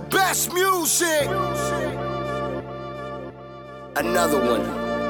Best music. Another one.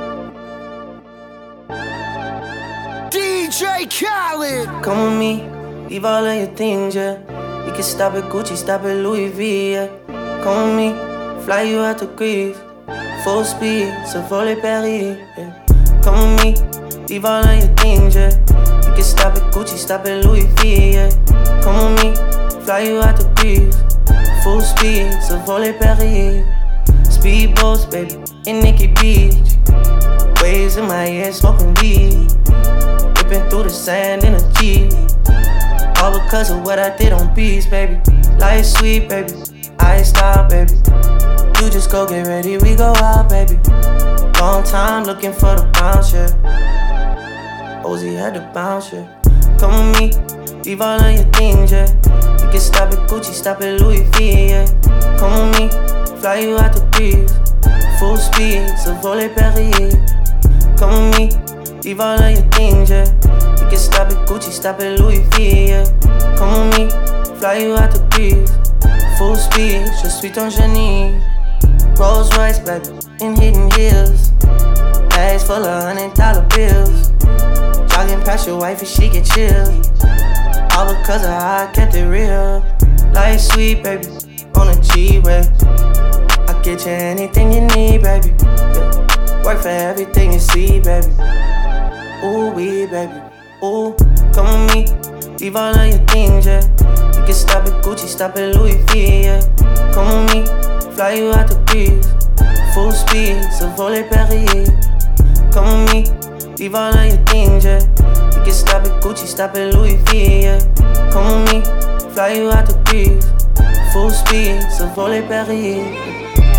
DJ Khaled. Come with me, leave all of your things, yeah. You can stop at Gucci, stop at Louis V, yeah. Come with me, fly you out to Greece. Full speed, so volley Paris, yeah. Come with me, leave all of your things, yeah. You can stop at Gucci, stop at Louis V, yeah. Come with me, fly you out to Greece. Full speed, so volley Paris. Speedboats, baby, in Nikki Beach. Waves in my ear, smoking weed. Ripping through the sand in a Jeep. All because of what I did on beats, baby. Life sweet, baby, I stop, baby. You just go get ready, we go out, baby. Long time looking for the bounce, yeah. Ozzy had to bounce, yeah. Come with me, leave all of your things, yeah. You can stop at Gucci, stop at Louis V, yeah. Come with me, fly you out to Greece. Full speed, so volley Paris. Come with me, leave all of your things, yeah. You can stop at Gucci, stop at Louis V, yeah. Come with me, fly you out to Greece. Full speed, je suis ton génie. Rolls Royce, baby, in hidden hills. Bags full of $100 bills. Jogging past your wife and she get chilled. All because of how I kept it real. Life sweet, baby, on a G-Way. I'll get you anything you need, baby, yeah. Work for everything you see, baby. Ooh, we, baby, ooh. Come with me, leave all of your things, yeah. You can stop at Gucci, stop at Louis V, yeah. Come with me, fly you out to Greece. Full speed, so volley Paris. Come with me, leave all of your things, yeah. You can stop at Gucci, stop at Louis V, yeah. Come with me, fly you out to Greece. Full speed, so volley Paris.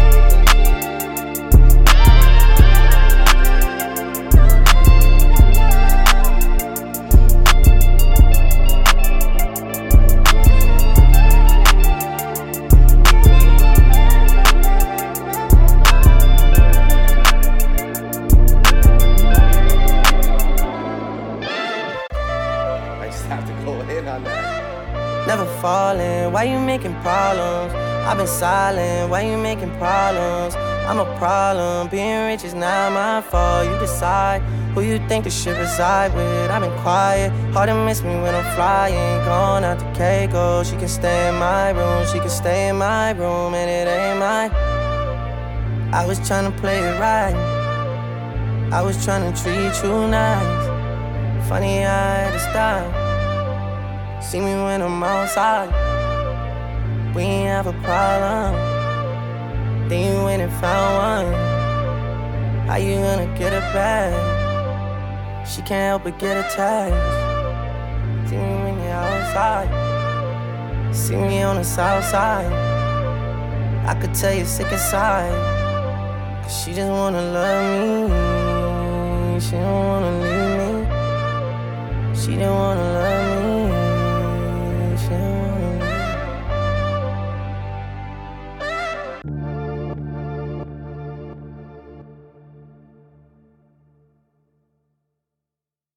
Never falling, why you making problems? I've been silent, why you making problems? I'm a problem, being rich is not my fault. You decide who you think the shit reside with. I've been quiet, hard to miss me when I'm flying. Going out to Keiko, she can stay in my room. She can stay in my room and it ain't mine. I was tryna play it right, I was tryna treat you nice. Funny I had to stop. See me when I'm outside, we ain't have a problem. Then you went and found one. How you gonna get it back? She can't help but get attached. See me when you're outside, see me on the south side. I could tell you're sick inside, cause she just wanna love me. She don't wanna leave me. She don't wanna love me.